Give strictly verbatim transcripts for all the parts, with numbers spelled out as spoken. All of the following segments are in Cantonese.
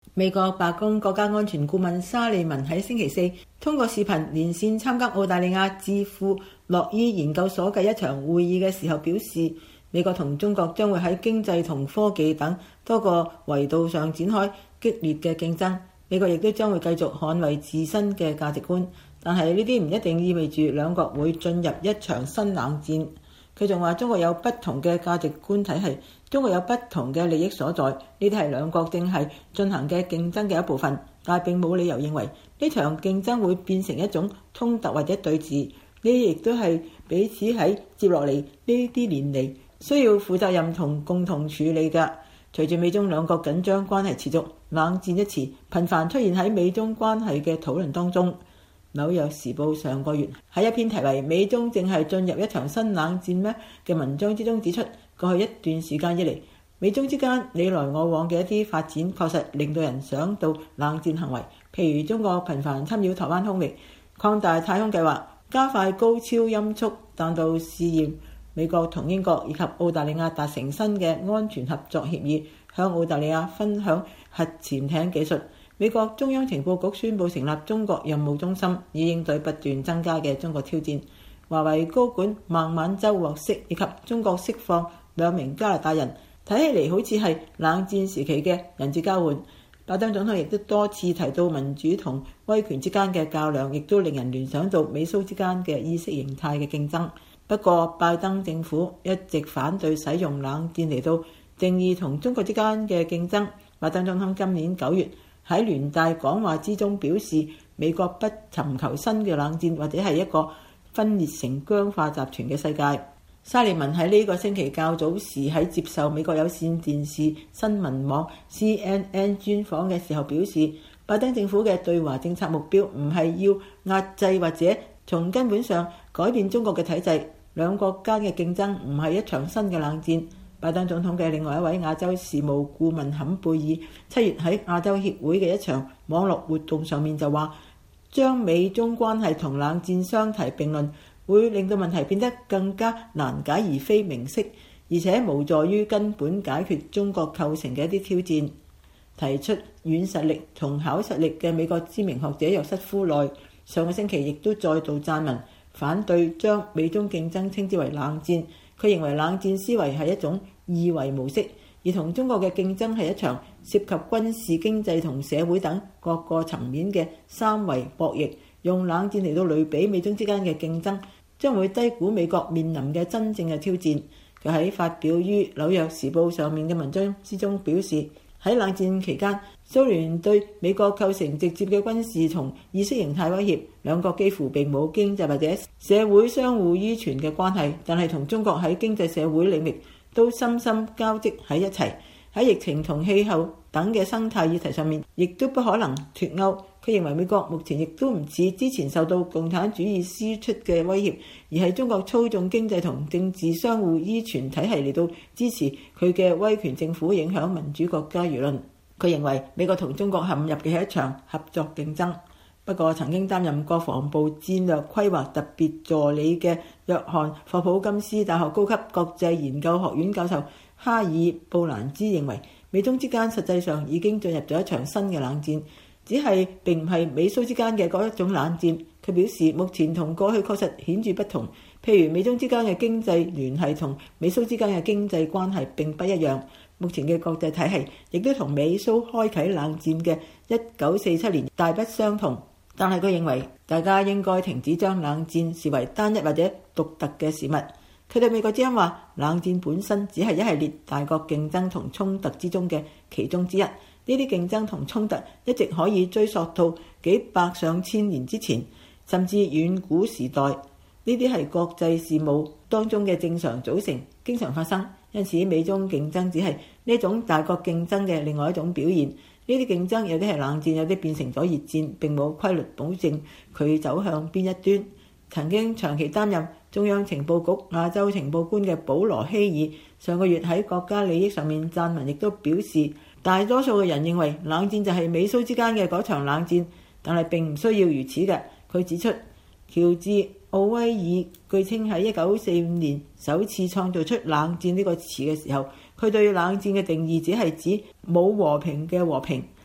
美國白宮國家安全顧問沙利文喺星期四通過視頻連線參加澳大利亞智庫洛伊研究所嘅一場會議嘅時候表示，美國同中國將會喺經濟同科技等多個維度上展開激烈嘅競爭。美國亦都將會繼續捍衛自身嘅價值觀，但係呢啲唔一定意味住兩國會進入一場新冷戰。佢仲話中國有不同嘅價值觀體系，中國有不同嘅利益所在，呢啲係兩國正係進行嘅競爭嘅一部分，但係並冇理由認為呢場競爭會變成一種衝突或者對峙。呢啲亦都係彼此喺接落嚟呢啲年嚟需要負責任同共同處理㗎。隨住美中兩國緊張關係持續，冷戰一詞頻繁出現喺美中關係嘅討論當中。紐約時報上個月喺一篇題為《美中正係進入一場新冷戰咩》嘅文章之中指出，過去一段時間以嚟，美中之間你來我往嘅一啲發展確實令到人想到冷戰行為，譬如中國頻繁侵擾台灣空域、擴大太空計劃、加快高超音速彈道試驗，美國同英國以及澳大利亞達成新嘅安全合作協議，向澳大利亞分享核潛艇技術。美國中央情報局宣布成立中國任務中心，以應對不斷增加嘅中國挑戰。華為高管孟晚舟獲釋，以及中國釋放兩名加拿大人，睇起嚟好似係冷戰時期嘅人質交換。拜登總統亦都多次提到民主同威權之間嘅較量，亦都令人聯想到美蘇之間嘅意識形態嘅競爭。不過，拜登政府一直反對使用冷戰嚟到定義同中國之間嘅競爭。拜登總統今年九月喺聯大講話之中表示，美國不尋求新嘅冷戰或者係一個分裂成僵化集團嘅世界。沙利文喺呢個星期較早時喺接受美國有線電視新聞網 C N N 專訪嘅時候表示，拜登政府嘅對華政策目標唔係要壓制或者從根本上改變中國嘅體制，兩國間嘅競爭唔係一場新嘅冷戰。拜登總統嘅另外一位亞洲事務顧問坎貝爾七月喺亞洲協會嘅一場網絡活動上面就話，將美中關係同冷戰相提並論會令到問題變得更加難解而非明晰，而且無助於根本解決中國構成嘅一啲挑戰。提出軟實力同巧實力嘅美國知名學者約瑟夫內上個星期亦都再度撰文反對將美中競爭稱之為冷戰。佢認為冷戰思維係一種二維模式，而同中國嘅競爭係一場涉及軍事、經濟同社會等各個層面嘅三維博弈。用冷戰嚟到類比美中之間嘅競爭，將會低估美國面臨嘅真正嘅挑戰。佢喺發表於紐約時報上面嘅文章之中表示，喺冷戰期間，蘇聯對美國構成直接嘅軍事同意識形態威脅，兩國幾乎並冇經濟或者社會相互依存嘅關係，但係同中國喺經濟社會領域都深深交織喺一齊。喺疫情同氣候等嘅生態議題上面，亦都不可能脫鈎。佢認為美國目前亦都唔似之前受到共產主義輸出嘅威脅，而係中國操縱經濟同政治相互依存體系嚟到支持佢嘅威權政府，影響民主國家輿論。佢認為美國同中國陷入嘅係一場合作競爭。不過曾經擔任國防部戰略規劃特別助理嘅約翰霍普金斯大學高級國際研究學院教授哈爾布蘭茲認為，美中之間實際上已經進入咗一場新嘅冷戰，只係並唔係美蘇之間嘅嗰一種冷戰。佢表示，目前同過去確實顯著不同，譬如美中之間嘅經濟聯繫同美蘇之間嘅經濟關係並不一樣。目前嘅國際體系亦都同美蘇開啟冷戰嘅一九四七年大不相同。但係佢認為，大家應該停止將冷戰視為單一或者獨特嘅事物。佢對美國之音話，冷戰本身只係一系列大國競爭同衝突之中嘅其中之一。呢啲競爭同衝突一直可以追溯到幾百上千年之前，甚至遠古時代。呢啲係國際事務當中嘅正常組成，經常發生。因此，美中競爭只係呢種大國競爭嘅另外一種表現。呢啲競爭有啲係冷戰，有啲變成咗熱戰，並冇規律保證佢走向邊一端。曾經長期擔任中央情報局亞洲情報官嘅保羅希爾上個月喺國家利益上面撰文，亦都表示大多數嘅人認為冷戰就係美蘇之間嘅嗰場冷戰，但係並唔需要如此嘅。佢指出，喬治奧威爾據稱喺一九四五年首次創造出冷戰呢個詞嘅時候，佢對冷戰嘅定義只係指冇和平嘅和平。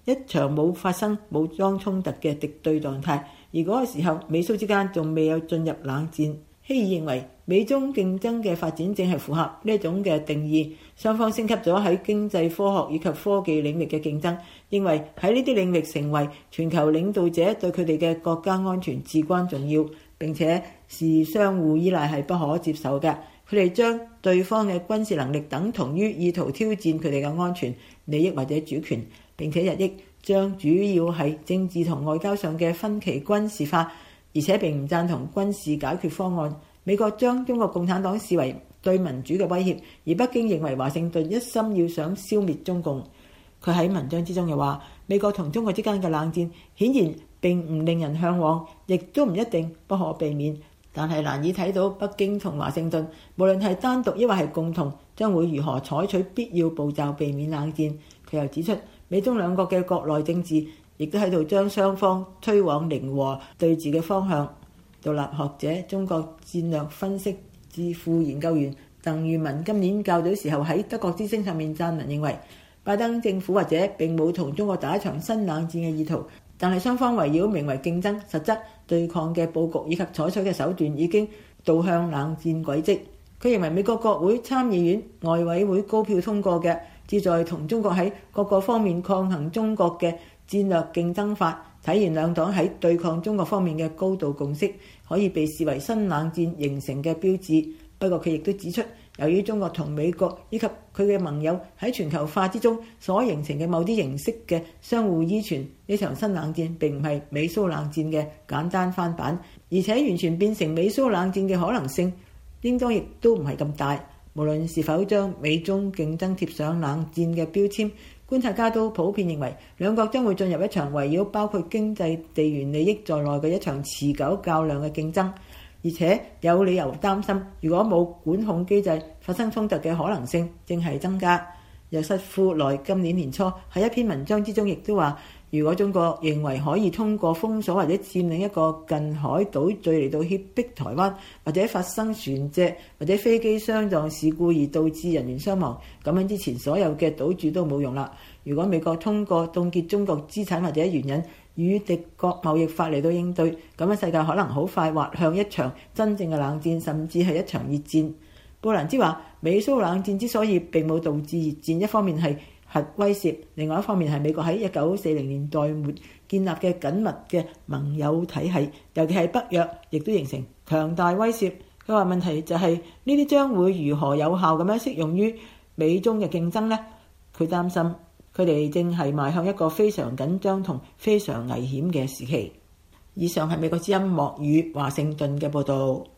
一場冇發生武裝衝突嘅敵對狀態，而嗰個時候美蘇之間仲未有進入冷戰。希爾認為美中競爭嘅發展正係符合呢一種嘅定義，雙方升級咗喺經濟、科學以及科技領域嘅競爭，認為喺呢啲領域成為全球領導者對佢哋嘅國家安全至關重要，並且是相互依賴係不可接受嘅。佢哋將對方嘅軍事能力等同於意圖挑戰佢哋嘅安全、利益或者主權，並且日益將主要係政治同外交上嘅分歧軍事化，而且並唔贊同軍事解決方案。美國將中國共產黨視為對民主嘅威脅，而北京認為華盛頓一心要想消滅中共。佢喺文章之中又話，美國同中國之間嘅冷戰顯然並唔令人向往，亦都唔一定不可避免，但係難以睇到北京同華盛頓無論係單獨抑或係共同，將會如何採取必要步驟避免冷戰。佢又指出，美中兩國嘅國內政治亦都喺度將雙方推往零和對峙嘅方向。獨立學者、中國戰略分析智庫研究員鄧裕文今年較早時候喺德國之聲上面撰文認為，拜登政府或者並冇同中國打一場新冷戰嘅意圖，但係雙方圍繞名為競爭、實質對抗嘅佈局以及採取嘅手段已經導向冷戰軌跡。佢認為美國國會參議院外委會高票通過嘅旨在同中國喺各個方面抗衡中國嘅戰略競爭法，體現兩黨喺對抗中國方面嘅高度共識，可以被視為新冷戰形成嘅標誌。不過佢亦都指出，由於中國同美國以及佢嘅盟友喺全球化之中所形成嘅某啲形式嘅相互依存，呢場新冷戰並唔係美蘇冷戰嘅簡單翻版，而且完全變成美蘇冷戰嘅可能性應當亦都唔係咁大。無論是否將美中競爭貼上冷戰嘅標籤，觀察家都普遍認為兩國將會進入一場圍繞包括經濟、地緣利益在內嘅一場持久較量嘅競爭，而且有理由擔心，如果冇管控機制，發生衝突嘅可能性正係增加。約瑟夫萊今年年初喺一篇文章之中亦都話，如果中國認為可以通過封鎖或者佔領一個近海島嶼嚟到脅迫台灣，或者發生船隻或者飛機相撞事故而導致人員傷亡，咁樣之前所有嘅島嶼都冇用啦。如果美國通過凍結中國資產或者援引與敵國貿易法嚟到應對，咁樣世界可能好快滑向一場真正嘅冷戰，甚至係一場熱戰。布蘭茲話，美蘇冷戰之所以並冇導致熱戰，一方面係核威懾，另外一方面係美國喺一九四零年代末建立嘅緊密嘅盟友體系，尤其係北約，亦都形成強大威懾。佢話問題就係呢啲將會如何有效咁樣適用於美中嘅競爭呢？佢擔心佢哋正係邁向一個非常緊張同非常危險嘅時期。以上係美國之音莫語華盛頓嘅報導。